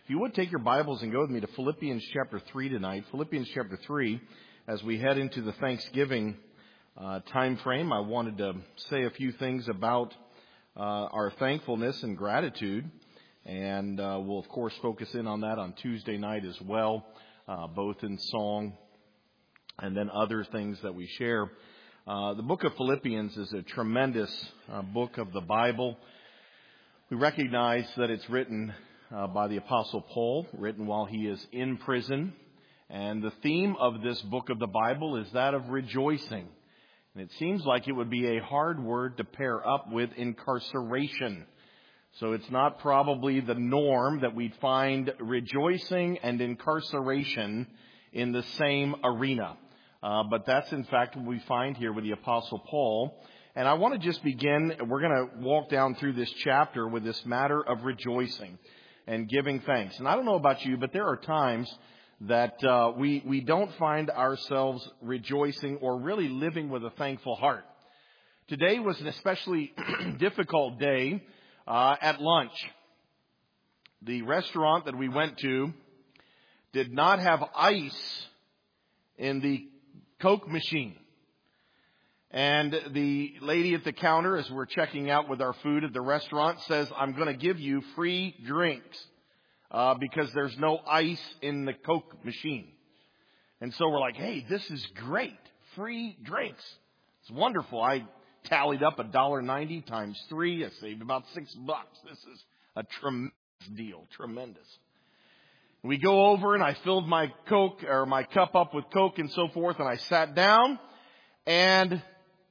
If you would take your Bibles and go with me to Philippians chapter 3 tonight. Philippians chapter 3, as we head into the Thanksgiving time frame, I wanted to say a few things about our thankfulness and gratitude. And we'll, of course, focus in on that on Tuesday night as well, both in song and then other things that we share. The book of Philippians is a tremendous book of the Bible. We recognize that it's written by the Apostle Paul, written while he is in prison. And the theme of this book of the Bible is that of rejoicing. And it seems like it would be a hard word to pair up with incarceration. So it's not probably the norm that we'd find rejoicing and incarceration in the same arena. But that's in fact what we find here with the Apostle Paul. And I want to just begin, we're going to walk down through this chapter with this matter of rejoicing and giving thanks. And I don't know about you, but there are times that we don't find ourselves rejoicing or really living with a thankful heart. Today was an especially difficult day at lunch. The restaurant that we went to did not have ice in the Coke machine. And the lady at the counter, as we're checking out with our food at the restaurant, says, I'm going to give you free drinks because there's no ice in the Coke machine. And so we're like, hey, this is great. Free drinks. It's wonderful. I tallied up $1.90 times 3. I saved about $6. This is a tremendous deal. Tremendous. We go over and I filled my Coke or my cup up with Coke and so forth. And I sat down and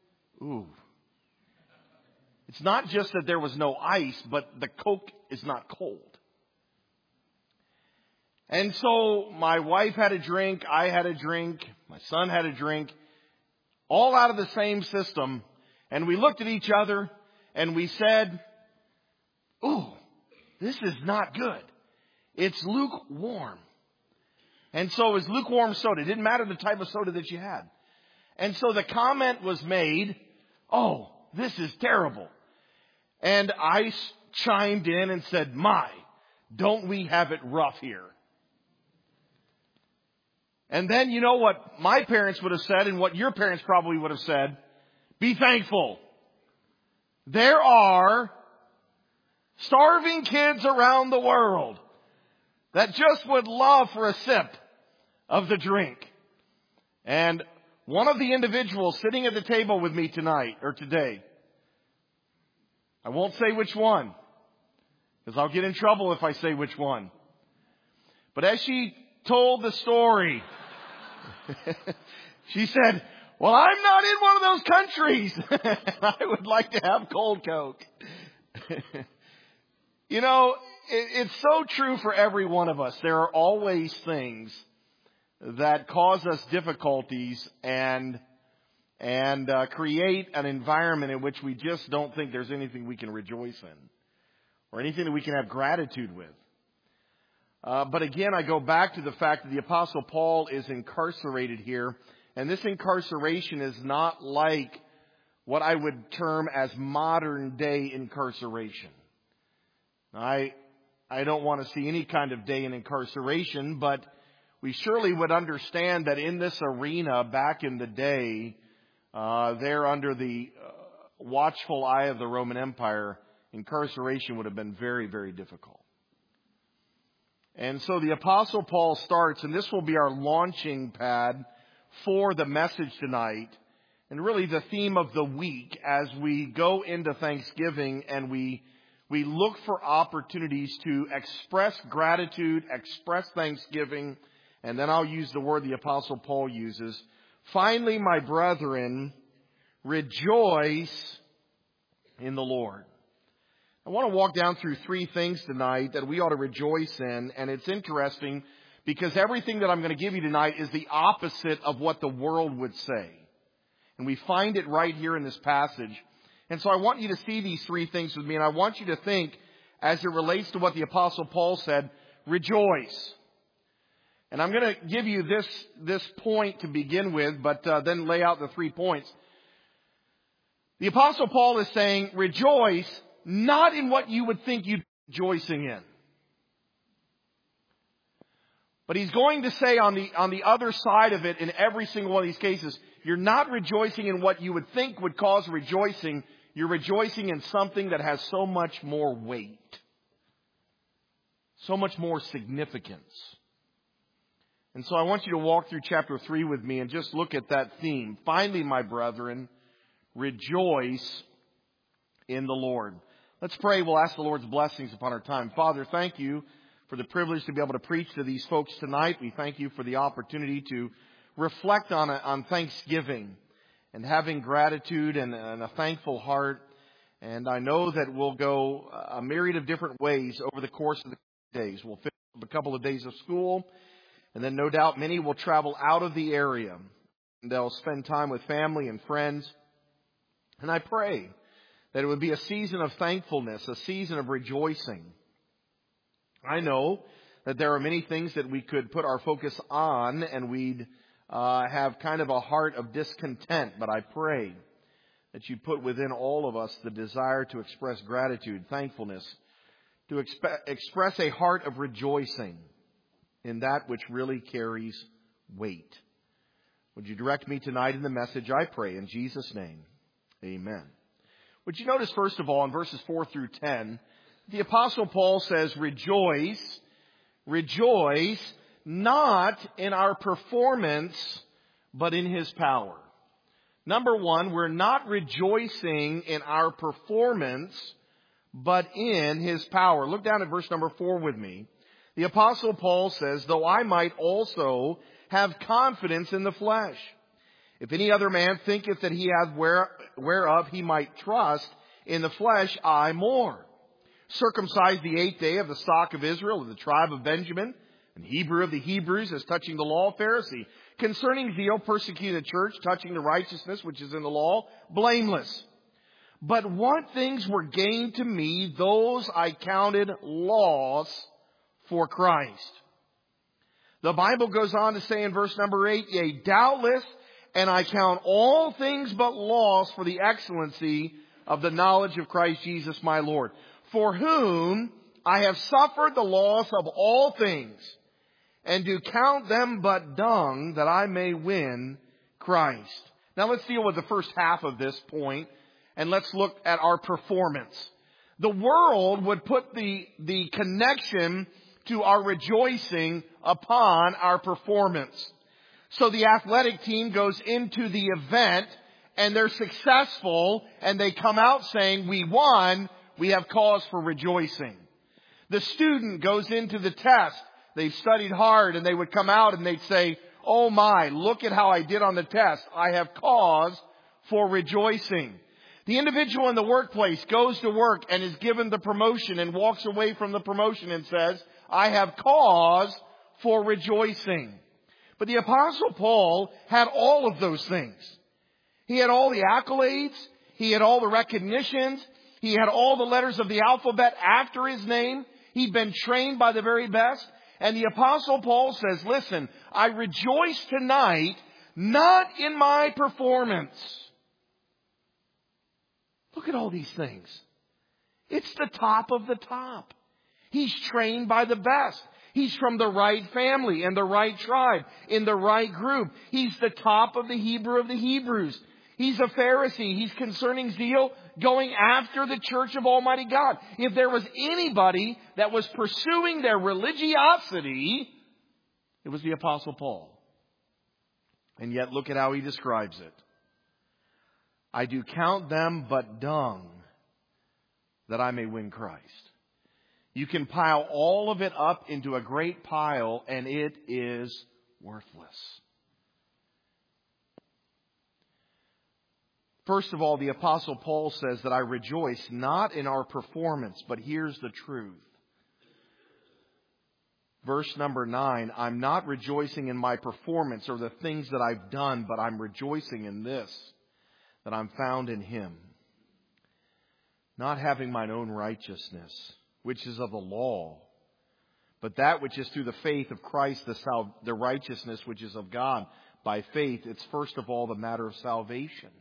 it's not just that there was no ice, but the Coke is not cold. And so my wife had a drink, I had a drink, my son had a drink, all out of the same system. And we looked at each other and we said, this is not good. It's lukewarm. And so it was lukewarm soda. It didn't matter the type of soda that you had. And so the comment was made, this is terrible. And I chimed in and said, don't we have it rough here? And then you know what my parents would have said and what your parents probably would have said. Be thankful. There are starving kids around the world that just would love for a sip of the drink. And one of the individuals sitting at the table with me tonight or today, I won't say which one, because I'll get in trouble if I say which one. But as she told the story, she said, well, I'm not in one of those countries. I would like to have cold Coke. You know, it's so true for every one of us. There are always things that cause us difficulties and create an environment in which we just don't think there's anything we can rejoice in or anything that we can have gratitude with. But again, I go back to the fact that the Apostle Paul is incarcerated here. And this incarceration is not like what I would term as modern day incarceration. I don't want to see any kind of day in incarceration, but we surely would understand that in this arena back in the day, there under the watchful eye of the Roman Empire, incarceration would have been very, very difficult. And so the Apostle Paul starts, and this will be our launching pad for the message tonight, and really the theme of the week as we go into Thanksgiving and we look for opportunities to express gratitude, express thanksgiving, and then I'll use the word the Apostle Paul uses. Finally, my brethren, rejoice in the Lord. I want to walk down through 3 things tonight that we ought to rejoice in. And it's interesting because everything that I'm going to give you tonight is the opposite of what the world would say. And we find it right here in this passage. And so I want you to see these 3 things with me. And I want you to think, as it relates to what the Apostle Paul said, rejoice. And I'm going to give you this point to begin with, but then lay out the 3 points. The Apostle Paul is saying, rejoice not in what you would think you'd be rejoicing in. But he's going to say on the other side of it, in every single one of these cases, you're not rejoicing in what you would think would cause rejoicing. You're rejoicing in something that has so much more weight, so much more significance. And so I want you to walk through chapter 3 with me and just look at that theme. Finally, my brethren, rejoice in the Lord. Let's pray. We'll ask the Lord's blessings upon our time. Father, thank you for the privilege to be able to preach to these folks tonight. We thank you for the opportunity to reflect on Thanksgiving and having gratitude and a thankful heart. And I know that we'll go a myriad of different ways over the course of the days. We'll finish up a couple of days of school, and then no doubt many will travel out of the area. And they'll spend time with family and friends. And I pray that it would be a season of thankfulness, a season of rejoicing. I know that there are many things that we could put our focus on, and we'd have kind of a heart of discontent. But I pray that you'd put within all of us the desire to express gratitude, thankfulness, to express a heart of rejoicing in that which really carries weight. Would you direct me tonight in the message, I pray, in Jesus' name. Amen. Would you notice, first of all, in verses 4 through 10, the Apostle Paul says, rejoice not in our performance, but in His power. Number one, we're not rejoicing in our performance, but in His power. Look down at verse number 4 with me. The Apostle Paul says, though I might also have confidence in the flesh. If any other man thinketh that he hath whereof he might trust, in the flesh I more. Circumcised the 8th day of the stock of Israel, of the tribe of Benjamin, and Hebrew of the Hebrews, as touching the law, Pharisee. Concerning zeal, persecuting the church, touching the righteousness which is in the law, blameless. But what things were gained to me, those I counted loss for Christ. The Bible goes on to say in verse number 8, yea, doubtless, and I count all things but loss for the excellency of the knowledge of Christ Jesus my Lord, for whom I have suffered the loss of all things, and do count them but dung, that I may win Christ. Now let's deal with the first half of this point, and let's look at our performance. The world would put the connection to our rejoicing upon our performance. So the athletic team goes into the event, and they're successful, and they come out saying, we won, we have cause for rejoicing. The student goes into the test. They've studied hard, and they would come out and they'd say, oh my, look at how I did on the test. I have cause for rejoicing. The individual in the workplace goes to work and is given the promotion and walks away from the promotion and says, I have cause for rejoicing. But the Apostle Paul had all of those things. He had all the accolades. He had all the recognitions. He had all the letters of the alphabet after his name. He'd been trained by the very best. And the Apostle Paul says, listen, I rejoice tonight, not in my performance. Look at all these things. It's the top of the top. He's trained by the best. He's from the right family and the right tribe, in the right group. He's the top of the Hebrew of the Hebrews. He's a Pharisee. He's concerning zeal, going after the church of Almighty God. If there was anybody that was pursuing their religiosity, it was the Apostle Paul. And yet look at how he describes it. I do count them but dung, that I may win Christ. You can pile all of it up into a great pile, and it is worthless. First of all, the Apostle Paul says that I rejoice not in our performance, but here's the truth. Verse number 9, I'm not rejoicing in my performance or the things that I've done, but I'm rejoicing in this, that I'm found in Him. Not having mine own righteousness, which is of the law, but that which is through the faith of Christ, the righteousness which is of God. By faith, it's first of all the matter of salvation.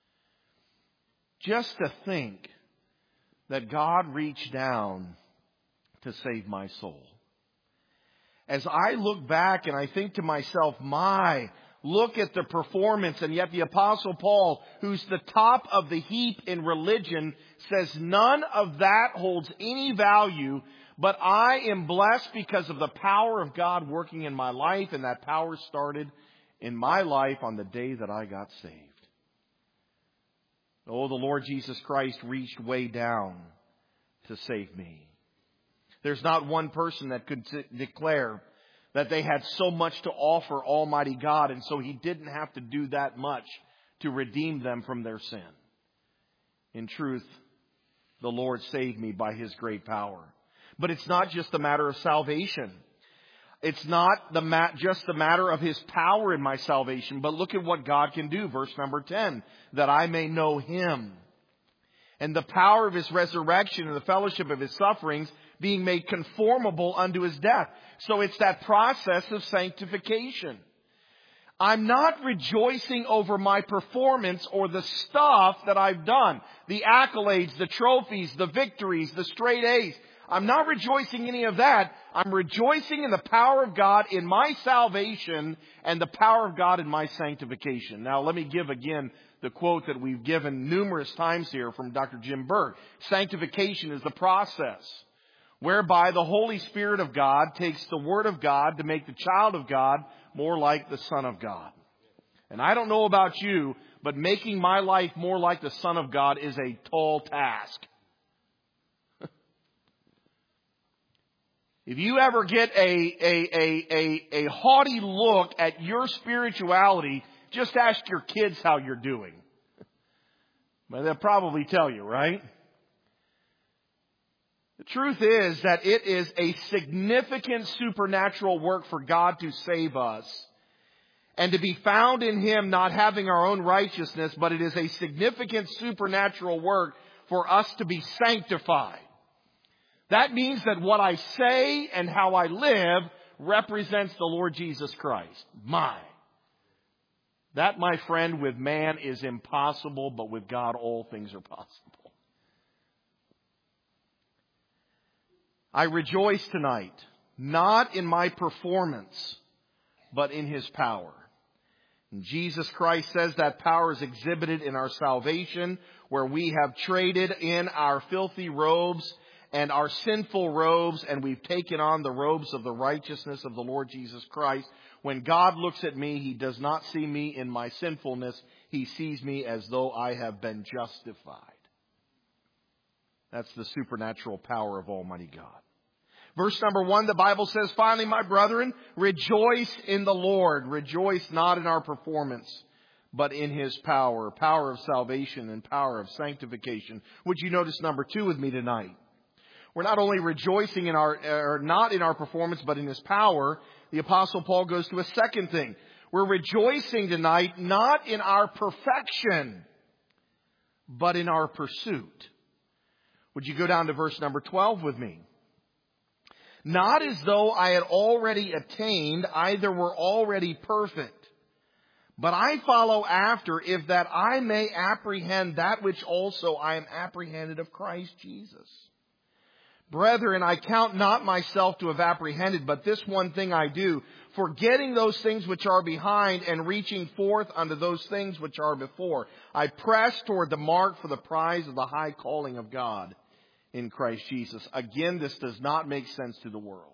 Just to think that God reached down to save my soul. as I look back and I think to myself, look at the performance. And yet the Apostle Paul, who's the top of the heap in religion, says none of that holds any value, but I am blessed because of the power of God working in my life, and that power started in my life on the day that I got saved. Oh, the Lord Jesus Christ reached way down to save me. There's not one person that could declare that they had so much to offer Almighty God, and so He didn't have to do that much to redeem them from their sin. In truth, the Lord saved me by His great power. But it's not just a matter of salvation. It's not just the matter of His power in my salvation, but look at what God can do. Verse number 10, that I may know Him and the power of His resurrection and the fellowship of His sufferings, being made conformable unto His death. So it's that process of sanctification. I'm not rejoicing over my performance or the stuff that I've done. The accolades, the trophies, the victories, the straight A's. I'm not rejoicing in any of that. I'm rejoicing in the power of God in my salvation and the power of God in my sanctification. Now let me give again the quote that we've given numerous times here from Dr. Jim Berg. Sanctification is the process whereby the Holy Spirit of God takes the Word of God to make the child of God more like the Son of God. And I don't know about you, but making my life more like the Son of God is a tall task. If you ever get a haughty look at your spirituality, just ask your kids how you're doing. Well, they'll probably tell you, right? The truth is that it is a significant supernatural work for God to save us and to be found in Him, not having our own righteousness, but it is a significant supernatural work for us to be sanctified. That means that what I say and how I live represents the Lord Jesus Christ. That, my friend, with man is impossible, but with God all things are possible. I rejoice tonight, not in my performance, but in His power. And Jesus Christ says that power is exhibited in our salvation, where we have traded in our filthy robes and our sinful robes, and we've taken on the robes of the righteousness of the Lord Jesus Christ. When God looks at me, He does not see me in my sinfulness. He sees me as though I have been justified. That's the supernatural power of Almighty God. Verse number 1, the Bible says, finally, my brethren, rejoice in the Lord. Rejoice not in our performance, but in His power. Power of salvation and power of sanctification. Would you notice number 2 with me tonight? We're not only rejoicing in not in our performance, but in His power. The Apostle Paul goes to a second thing. We're rejoicing tonight not in our perfection, but in our pursuit. Would you go down to verse number 12 with me? Not as though I had already attained, either were already perfect. But I follow after, if that I may apprehend that which also I am apprehended of Christ Jesus. Brethren, I count not myself to have apprehended, but this one thing I do, forgetting those things which are behind and reaching forth unto those things which are before. I press toward the mark for the prize of the high calling of God in Christ Jesus. Again, this does not make sense to the world.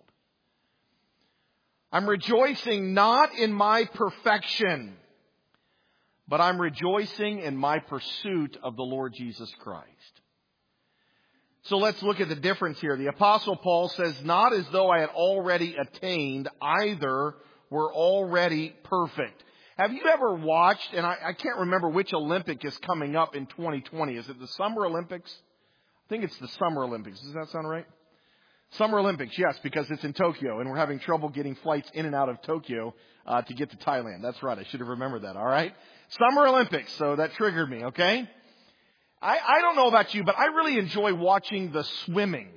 I'm rejoicing not in my perfection, but I'm rejoicing in my pursuit of the Lord Jesus Christ. So let's look at the difference here. The Apostle Paul says, not as though I had already attained, either were already perfect. Have you ever watched, and I can't remember which Olympic is coming up in 2020. Is it the Summer Olympics? I think it's the Summer Olympics. Does that sound right? Summer Olympics, yes, because it's in Tokyo, and we're having trouble getting flights in and out of Tokyo to get to Thailand. That's right. I should have remembered that, all right? Summer Olympics, so that triggered me, okay? I don't know about you, but I really enjoy watching the swimming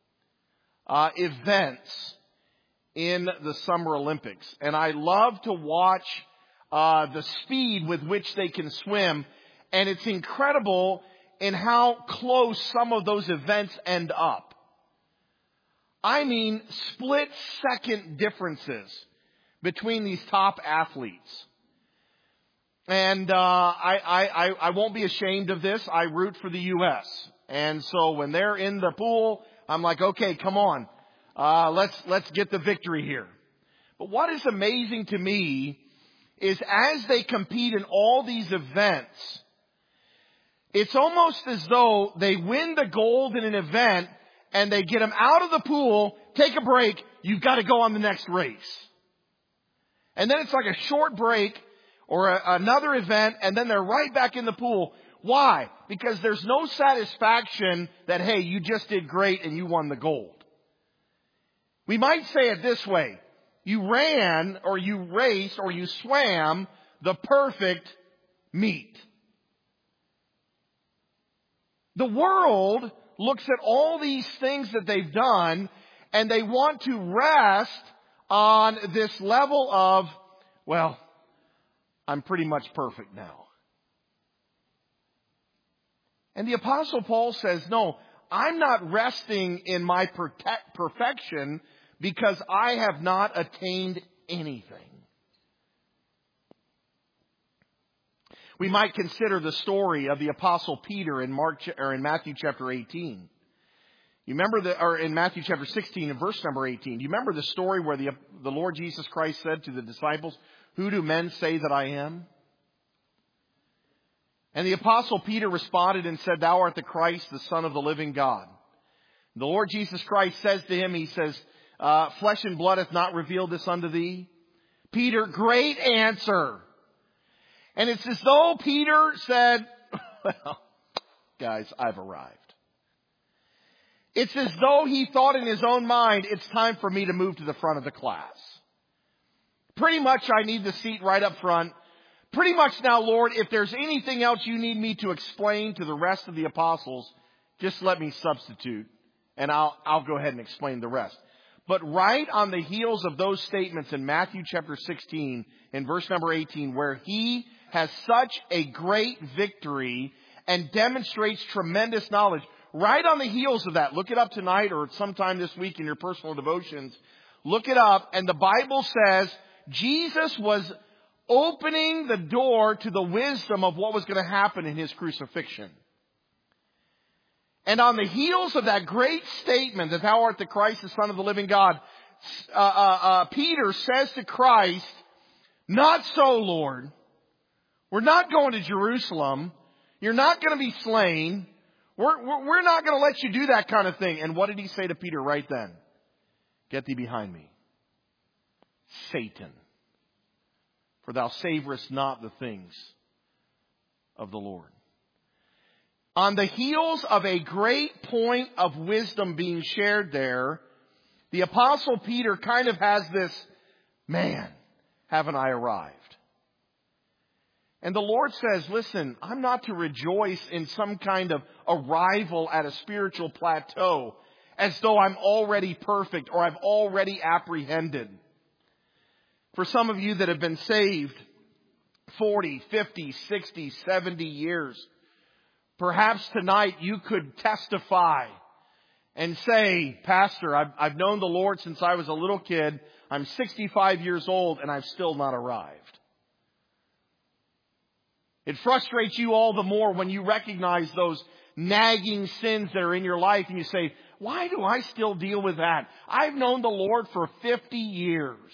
events in the Summer Olympics. And I love to watch the speed with which they can swim. And it's incredible in how close some of those events end up. I mean, split-second differences between these top athletes. And I won't be ashamed of this. I root for the U.S. And so when they're in the pool, I'm like, okay, come on. Let's get the victory here. But what is amazing to me is as they compete in all these events, it's almost as though they win the gold in an event and they get them out of the pool, take a break, you've got to go on the next race. And then it's like a short break or another event, and then they're right back in the pool. Why? Because there's no satisfaction that, hey, you just did great and you won the gold. We might say it this way. You ran or you raced or you swam the perfect meet. The world looks at all these things that they've done and they want to rest on this level of, well, I'm pretty much perfect now. And the Apostle Paul says, no, I'm not resting in my perfection because I have not attained anything. We might consider the story of the Apostle Peter in Matthew chapter 18. You remember or in Matthew chapter 16 and verse number 18. You remember the story where the Lord Jesus Christ said to the disciples, "Who do men say that I am?" And the Apostle Peter responded and said, "Thou art the Christ, the Son of the living God." The Lord Jesus Christ says to him, he says, "Flesh and blood hath not revealed this unto thee." Peter, great answer. And it's as though Peter said, well, guys, I've arrived. It's as though he thought in his own mind, it's time for me to move to the front of the class. Pretty much I need the seat right up front. Pretty much now, Lord, if there's anything else you need me to explain to the rest of the apostles, just let me substitute and I'll go ahead and explain the rest. But right on the heels of those statements in Matthew chapter 16 and verse number 18, where he has such a great victory and demonstrates tremendous knowledge, right on the heels of that, look it up tonight or sometime this week in your personal devotions, look it up, and the Bible says Jesus was opening the door to the wisdom of what was going to happen in his crucifixion. And on the heels of that great statement that thou art the Christ, the Son of the living God, Peter says to Christ, "Not so, Lord. We're not going to Jerusalem. You're not going to be slain. We're not going to let you do that kind of thing." And what did he say to Peter right then? "Get thee behind me, Satan. For thou savorest not the things of the Lord." On the heels of a great point of wisdom being shared there, the Apostle Peter kind of has this, man, haven't I arrived? And the Lord says, listen, I'm not to rejoice in some kind of arrival at a spiritual plateau as though I'm already perfect or I've already apprehended. For some of you that have been saved 40, 50, 60, 70 years, perhaps tonight you could testify and say, "Pastor, I've known the Lord since I was a little kid. I'm 65 years old and I've still not arrived." It frustrates you all the more when you recognize those nagging sins that are in your life and you say, "Why do I still deal with that? I've known the Lord for 50 years.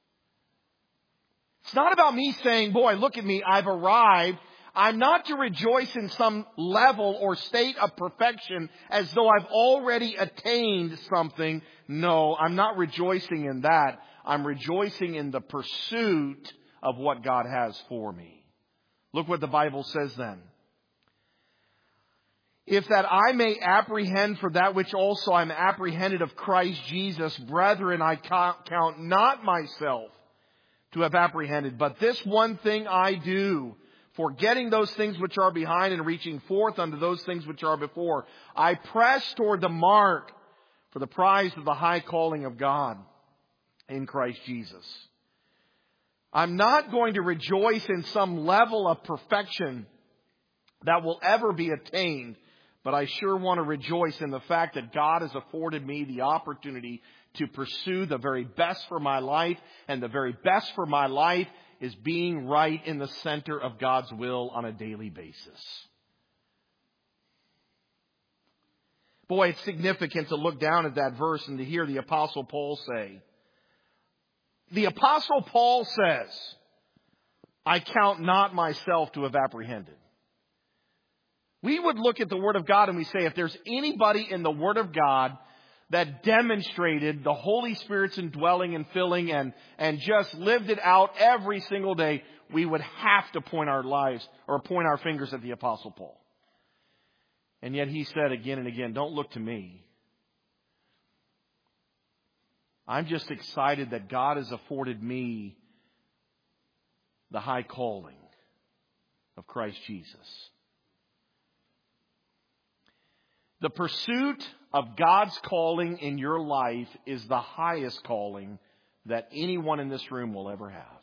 It's not about me saying, "Boy, look at me, I've arrived." I'm not to rejoice in some level or state of perfection as though I've already attained something. No, I'm not rejoicing in that. I'm rejoicing in the pursuit of what God has for me. Look what the Bible says then. "If that I may apprehend for that which also I'm apprehended of Christ Jesus, brethren, I count not myself to have apprehended, but this one thing I do, forgetting those things which are behind and reaching forth unto those things which are before, I press toward the mark for the prize of the high calling of God in Christ Jesus." I'm not going to rejoice in some level of perfection that will ever be attained, but I sure want to rejoice in the fact that God has afforded me the opportunity to pursue the very best for my life, and the very best for my life is being right in the center of God's will on a daily basis. Boy, it's significant to look down at that verse and to hear the Apostle Paul say. The Apostle Paul says, I count not myself to have apprehended. We would look at the Word of God and we say, if there's anybody in the Word of God that demonstrated the Holy Spirit's indwelling and filling and just lived it out every single day, we would have to point our fingers at the Apostle Paul. And yet he said again and again, don't look to me. I'm just excited that God has afforded me the high calling of Christ Jesus. The pursuit of God's calling in your life is the highest calling that anyone in this room will ever have.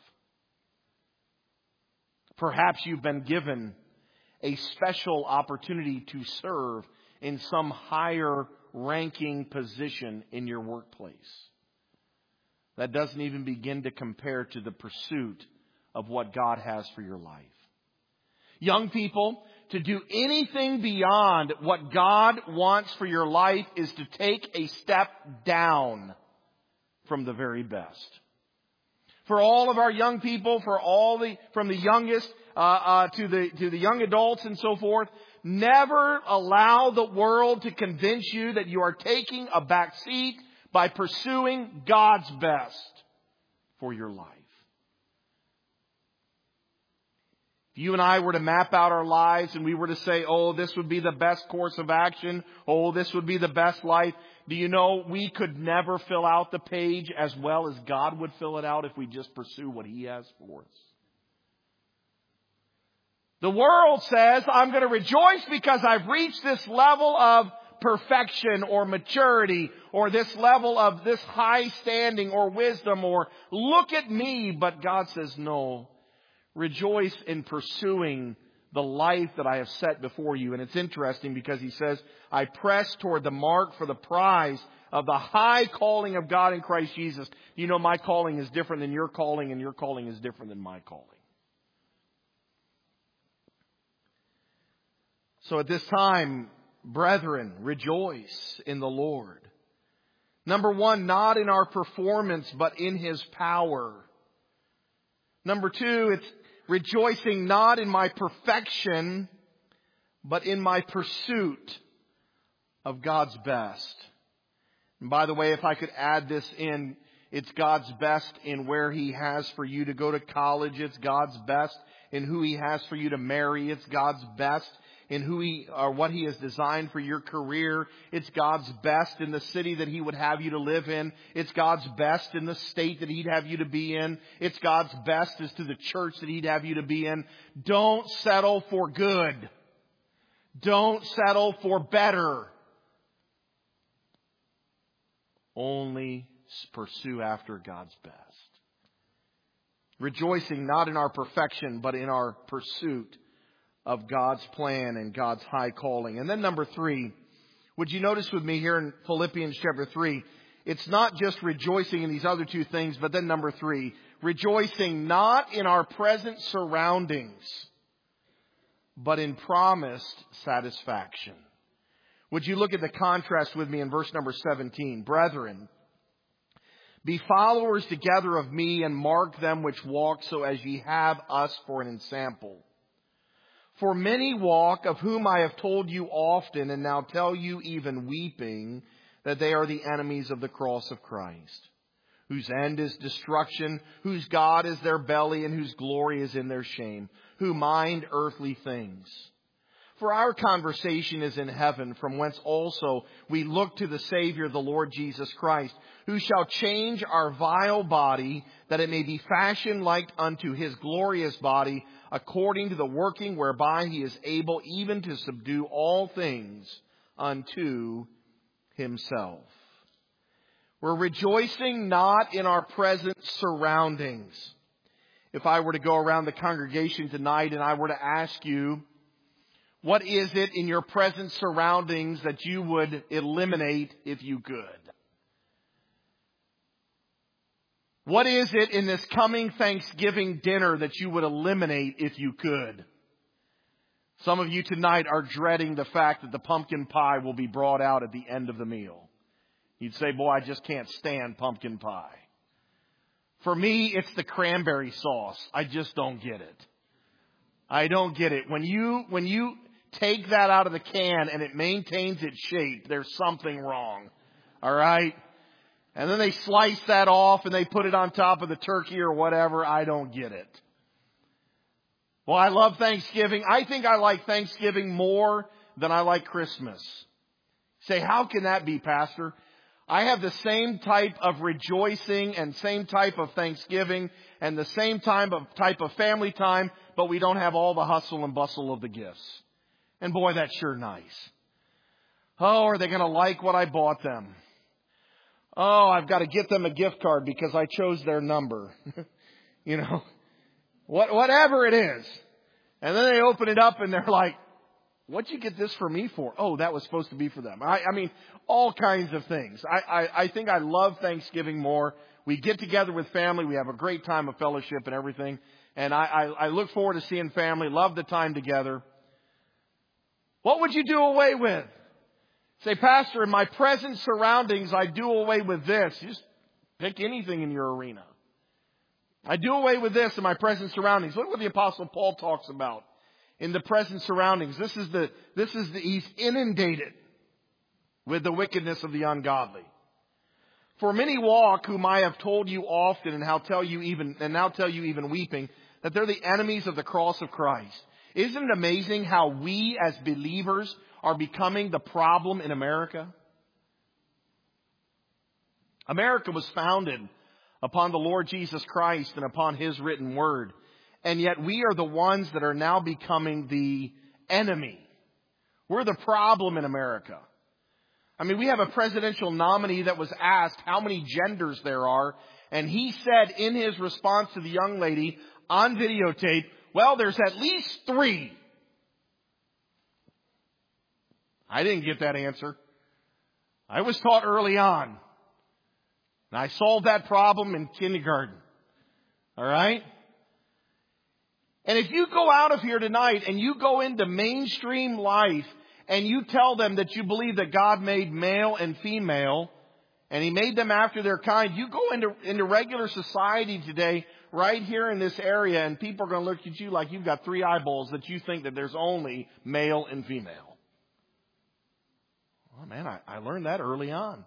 Perhaps you've been given a special opportunity to serve in some higher ranking position in your workplace. That doesn't even begin to compare to the pursuit of what God has for your life. Young people, to do anything beyond what God wants for your life is to take a step down from the very best. For all of our young people, from the youngest to the young adults and so forth, never allow the world to convince you that you are taking a back seat by pursuing God's best for your life. If you and I were to map out our lives and we were to say, oh, this would be the best course of action, oh, this would be the best life, do you know we could never fill out the page as well as God would fill it out if we just pursue what He has for us? The world says, I'm going to rejoice because I've reached this level of perfection or maturity or this level of this high standing or wisdom or look at me. But God says, no, rejoice in pursuing the life that I have set before you. And it's interesting because He says, I press toward the mark for the prize of the high calling of God in Christ Jesus. You know, my calling is different than your calling, and your calling is different than my calling. So at this time, brethren, rejoice in the Lord. Number one, not in our performance, but in His power. Number two, it's rejoicing not in my perfection, but in my pursuit of God's best. And by the way, if I could add this in, it's God's best in where He has for you to go to college. It's God's best in who He has for you to marry. It's God's best in what He has designed for your career. It's God's best in the city that He would have you to live in. It's God's best in the state that He'd have you to be in. It's God's best as to the church that He'd have you to be in. Don't settle for good. Don't settle for better. Only pursue after God's best. Rejoicing not in our perfection, but in our pursuit of God's plan and God's high calling. And then number three, would you notice with me here in Philippians chapter 3, it's not just rejoicing in these other two things, but then number three, rejoicing not in our present surroundings, but in promised satisfaction. Would you look at the contrast with me in verse number 17? Brethren, be followers together of me and mark them which walk so as ye have us for an ensample. For many walk, of whom I have told you often, and now tell you even weeping, that they are the enemies of the cross of Christ, whose end is destruction, whose God is their belly, and whose glory is in their shame, who mind earthly things. For our conversation is in heaven, from whence also we look to the Savior, the Lord Jesus Christ, who shall change our vile body, that it may be fashioned like unto His glorious body, according to the working whereby He is able even to subdue all things unto Himself. We're rejoicing not in our present surroundings. If I were to go around the congregation tonight and I were to ask you, What is it in your present surroundings that you would eliminate if you could? What is it in this coming Thanksgiving dinner that you would eliminate if you could? Some of you tonight are dreading the fact that the pumpkin pie will be brought out at the end of the meal. You'd say, boy, I just can't stand pumpkin pie. For me, it's the cranberry sauce. I just don't get it. I don't get it. When you take that out of the can and it maintains its shape, there's something wrong. All right? And then they slice that off and they put it on top of the turkey or whatever. I don't get it. Well, I love Thanksgiving. I think I like Thanksgiving more than I like Christmas. Say, how can that be, Pastor? I have the same type of rejoicing and same type of Thanksgiving and the same type of family time, but we don't have all the hustle and bustle of the gifts. And boy, that's sure nice. Oh, are they going to like what I bought them? Oh, I've got to get them a gift card because I chose their number. You know, whatever it is. And then they open it up and they're like, what'd you get this for me for? Oh, that was supposed to be for them. I mean, all kinds of things. I think I love Thanksgiving more. We get together with family. We have a great time of fellowship and everything. And I look forward to seeing family, love the time together. What would you do away with? Say, Pastor, in my present surroundings, I do away with this. Just pick anything in your arena. I do away with this in my present surroundings. Look what the Apostle Paul talks about in the present surroundings. He's inundated with the wickedness of the ungodly. For many walk, whom I have told you often, and now tell you even weeping, that they're the enemies of the cross of Christ. Isn't it amazing how we as believers are becoming the problem in America? America was founded upon the Lord Jesus Christ and upon His written word. And yet we are the ones that are now becoming the enemy. We're the problem in America. I mean, we have a presidential nominee that was asked how many genders there are. And he said in his response to the young lady on videotape, well, there's at least 3. I didn't get that answer. I was taught early on. And I solved that problem in kindergarten. All right? And if you go out of here tonight and you go into mainstream life and you tell them that you believe that God made male and female and He made them after their kind, you go into regular society today right here in this area and people are going to look at you like you've got 3 eyeballs that you think that there's only male and female. Oh man, I learned that early on.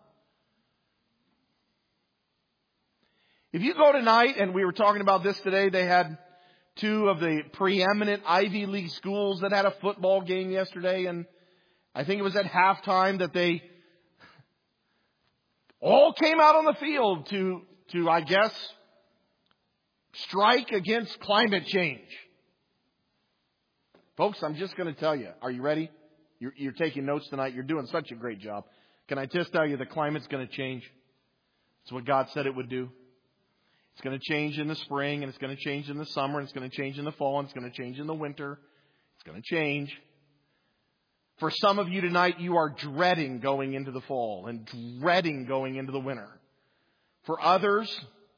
If you go tonight, and we were talking about this today, they had 2 of the preeminent Ivy League schools that had a football game yesterday, and I think it was at halftime that they all came out on the field to I guess, strike against climate change. Folks, I'm just going to tell you. Are you ready? You're taking notes tonight. You're doing such a great job. Can I just tell you the climate's going to change? It's what God said it would do. It's going to change in the spring, and it's going to change in the summer, and it's going to change in the fall, and it's going to change in the winter. It's going to change. For some of you tonight, you are dreading going into the fall and dreading going into the winter. For others,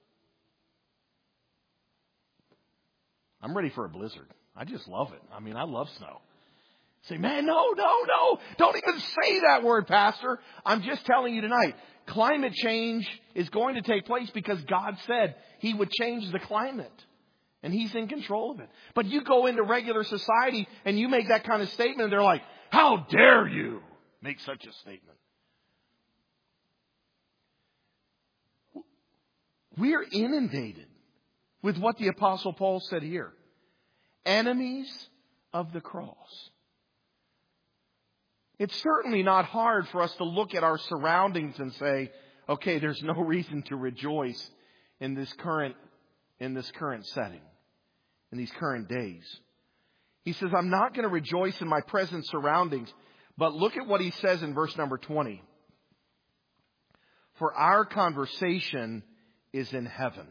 I'm ready for a blizzard. I just love it. I mean, I love snow. Say, man, no. Don't even say that word, Pastor. I'm just telling you tonight, climate change is going to take place because God said He would change the climate. And He's in control of it. But you go into regular society and you make that kind of statement and they're like, how dare you make such a statement? We're inundated with what the Apostle Paul said here. Enemies of the cross. It's certainly not hard for us to look at our surroundings and say, okay, there's no reason to rejoice in this current setting, in these current days. He says, I'm not going to rejoice in my present surroundings. But look at what he says in verse number 20. For our conversation is in heaven,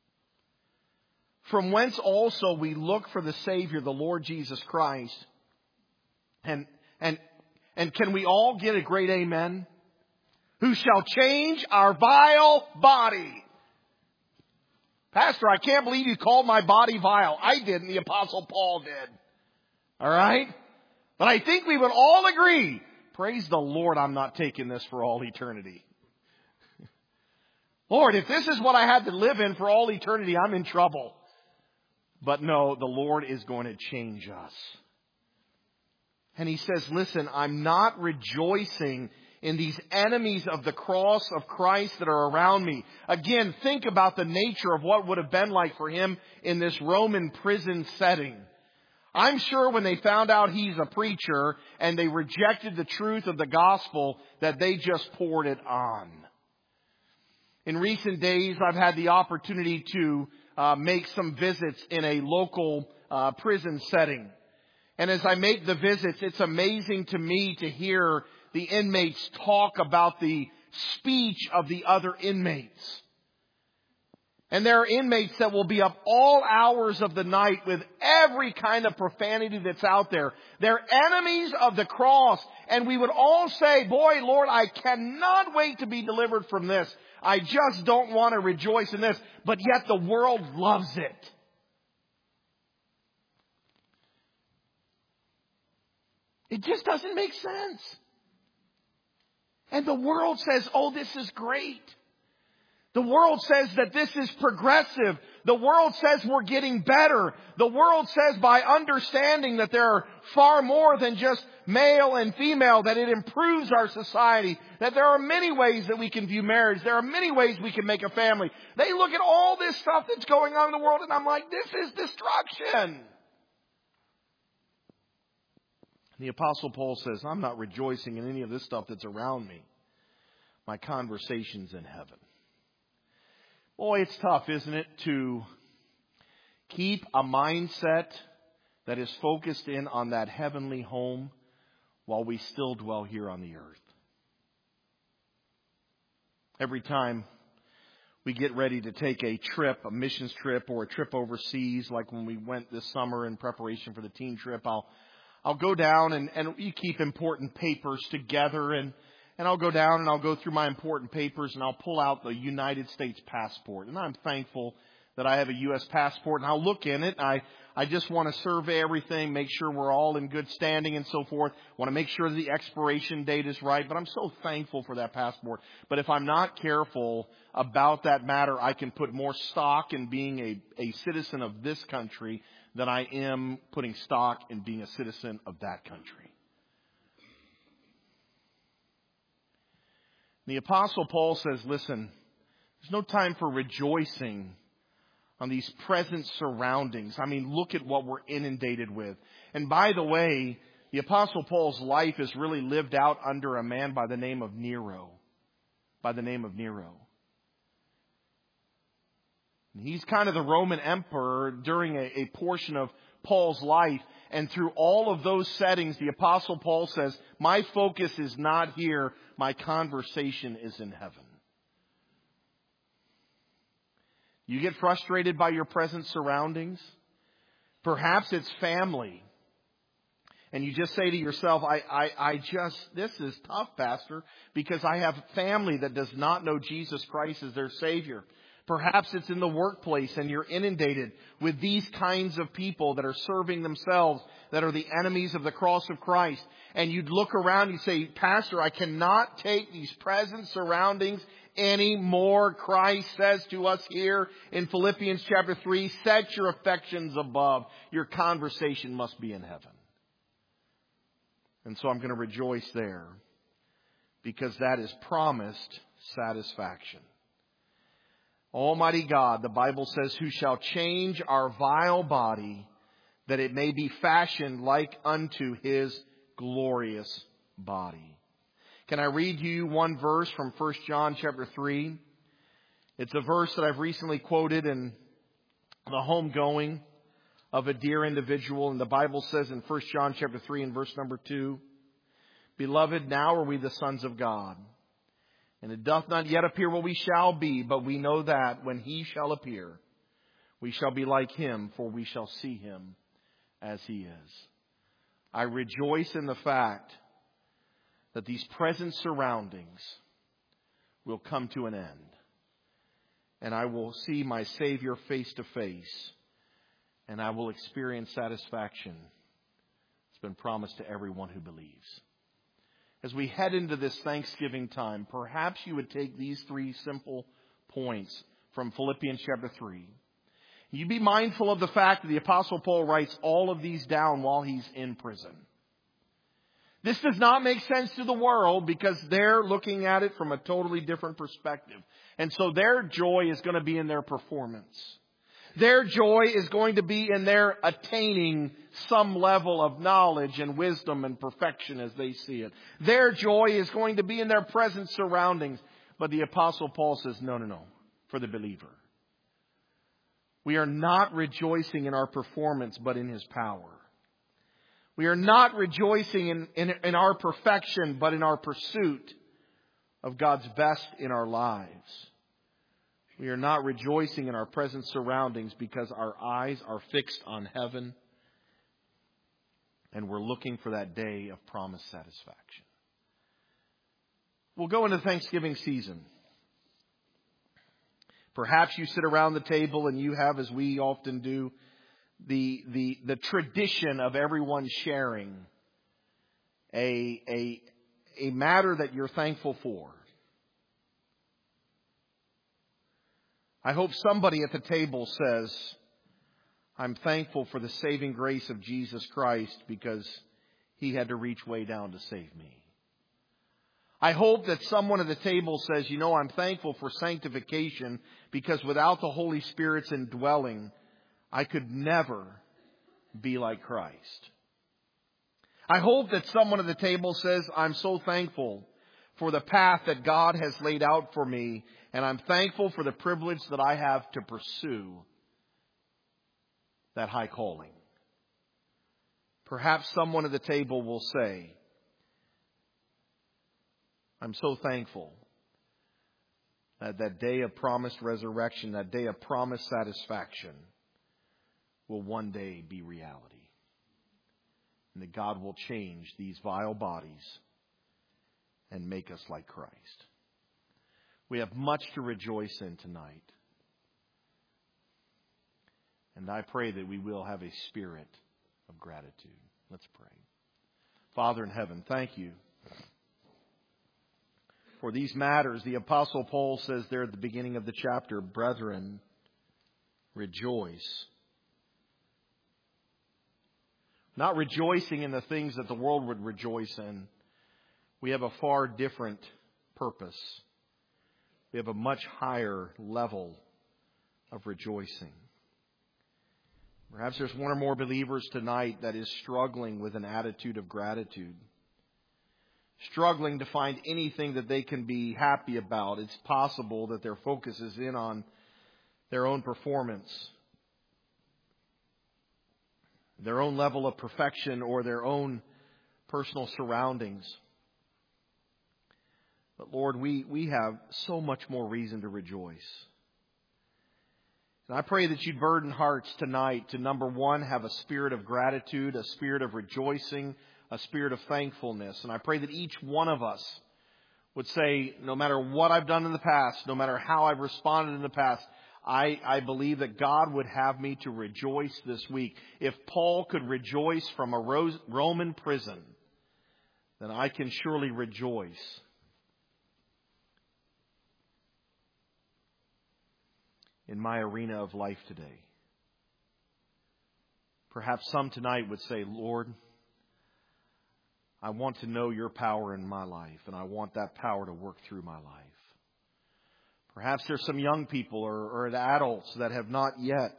from whence also we look for the Savior, the Lord Jesus Christ, And can we all get a great amen? Who shall change our vile body. Pastor, I can't believe you called my body vile. I didn't. The Apostle Paul did. All right? But I think we would all agree, praise the Lord, I'm not taking this for all eternity. Lord, if this is what I had to live in for all eternity, I'm in trouble. But no, the Lord is going to change us. And He says, listen, I'm not rejoicing in these enemies of the cross of Christ that are around me. Again, think about the nature of what would have been like for him in this Roman prison setting. I'm sure when they found out he's a preacher and they rejected the truth of the gospel, that they just poured it on. In recent days, I've had the opportunity to make some visits in a local prison setting. And as I make the visits, it's amazing to me to hear the inmates talk about the speech of the other inmates. And there are inmates that will be up all hours of the night with every kind of profanity that's out there. They're enemies of the cross. And we would all say, boy, Lord, I cannot wait to be delivered from this. I just don't want to rejoice in this. But yet the world loves it. It just doesn't make sense. And the world says, oh, this is great. The world says that this is progressive. The world says we're getting better. The world says by understanding that there are far more than just male and female, that it improves our society, that there are many ways that we can view marriage. There are many ways we can make a family. They look at all this stuff that's going on in the world and I'm like, this is destruction. The Apostle Paul says, I'm not rejoicing in any of this stuff that's around me. My conversation's in heaven. Boy, it's tough, isn't it, to keep a mindset that is focused in on that heavenly home while we still dwell here on the earth. Every time we get ready to take a trip, a missions trip or a trip overseas, like when we went this summer in preparation for the teen trip, I'll go down and you keep important papers together and I'll go down and I'll go through my important papers and I'll pull out the United States passport. And I'm thankful that I have a U.S. passport and I'll look in it. I just want to survey everything, make sure we're all in good standing and so forth. Want to make sure the expiration date is right. But I'm so thankful for that passport. But if I'm not careful about that matter, I can put more stock in being a citizen of this country than I am putting stock in being a citizen of that country. The Apostle Paul says, listen, there's no time for rejoicing on these present surroundings. I mean, look at what we're inundated with. And by the way, the Apostle Paul's life is really lived out under a man by the name of Nero. He's kind of the Roman emperor during a portion of Paul's life. And through all of those settings, the Apostle Paul says, my focus is not here. My conversation is in heaven. You get frustrated by your present surroundings? Perhaps it's family. And you just say to yourself, this is tough, Pastor, because I have family that does not know Jesus Christ as their Savior. Perhaps it's in the workplace and you're inundated with these kinds of people that are serving themselves, that are the enemies of the cross of Christ. And you'd look around and you say, Pastor, I cannot take these present surroundings anymore. Christ says to us here in Philippians chapter 3, set your affections above. Your conversation must be in heaven. And so I'm going to rejoice there because that is promised satisfaction. Almighty God, the Bible says, who shall change our vile body that it may be fashioned like unto His glorious body. Can I read you one verse from 1 John chapter 3? It's a verse that I've recently quoted in the homegoing of a dear individual. And the Bible says in 1 John chapter 3 and verse number 2, Beloved, now are we the sons of God. And it doth not yet appear what we shall be, but we know that when He shall appear, we shall be like Him, for we shall see Him as He is. I rejoice in the fact that these present surroundings will come to an end. And I will see my Savior face to face. And I will experience satisfaction. It's been promised to everyone who believes. As we head into this Thanksgiving time, perhaps you would take these 3 simple points from Philippians chapter 3. You be mindful of the fact that the Apostle Paul writes all of these down while he's in prison. This does not make sense to the world because they're looking at it from a totally different perspective. And so their joy is going to be in their performance. Their joy is going to be in their attaining some level of knowledge and wisdom and perfection as they see it. Their joy is going to be in their present surroundings. But the Apostle Paul says, no. For the believer, we are not rejoicing in our performance, but in His power. We are not rejoicing in our perfection, but in our pursuit of God's best in our lives. We are not rejoicing in our present surroundings because our eyes are fixed on heaven and we're looking for that day of promised satisfaction. We'll go into Thanksgiving season. Perhaps you sit around the table and you have, as we often do, the tradition of everyone sharing a matter that you're thankful for. I hope somebody at the table says, I'm thankful for the saving grace of Jesus Christ because He had to reach way down to save me. I hope that someone at the table says, I'm thankful for sanctification because without the Holy Spirit's indwelling, I could never be like Christ. I hope that someone at the table says, I'm so thankful for the path that God has laid out for me, and I'm thankful for the privilege that I have to pursue that high calling. Perhaps someone at the table will say, I'm so thankful that that day of promised resurrection, that day of promised satisfaction will one day be reality. And that God will change these vile bodies and make us like Christ. We have much to rejoice in tonight. And I pray that we will have a spirit of gratitude. Let's pray. Father in heaven, thank You for these matters. The Apostle Paul says there at the beginning of the chapter, brethren, rejoice. Not rejoicing in the things that the world would rejoice in. We have a far different purpose. We have a much higher level of rejoicing. Perhaps there's one or more believers tonight that is struggling with an attitude of gratitude. Struggling to find anything that they can be happy about. It's possible that their focus is in on their own performance, their own level of perfection, or their own personal surroundings. But Lord, we have so much more reason to rejoice. And I pray that You'd burden hearts tonight to, number one, have a spirit of gratitude, a spirit of rejoicing, a spirit of thankfulness. And I pray that each one of us would say, no matter what I've done in the past, no matter how I've responded in the past, I believe that God would have me to rejoice this week. If Paul could rejoice from a Roman prison, then I can surely rejoice in my arena of life today. Perhaps some tonight would say, Lord, I want to know Your power in my life, and I want that power to work through my life. Perhaps there's some young people or adults that have not yet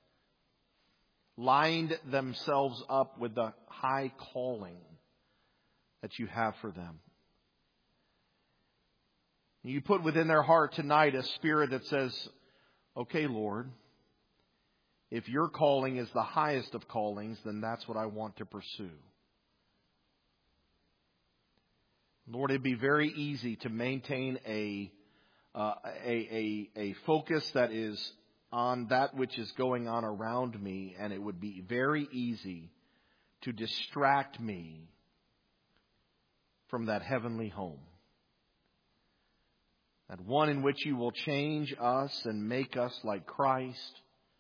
lined themselves up with the high calling that You have for them. You put within their heart tonight a spirit that says, okay, Lord, if Your calling is the highest of callings, then that's what I want to pursue. Lord, it'd be very easy to maintain a focus that is on that which is going on around me, and it would be very easy to distract me from that heavenly home. That one in which you will change us and make us like Christ.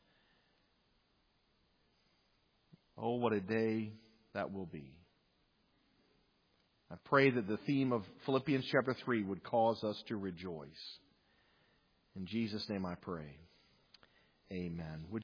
Oh, what a day that will be. I pray that the theme of Philippians chapter 3 would cause us to rejoice. In Jesus' name I pray. Amen.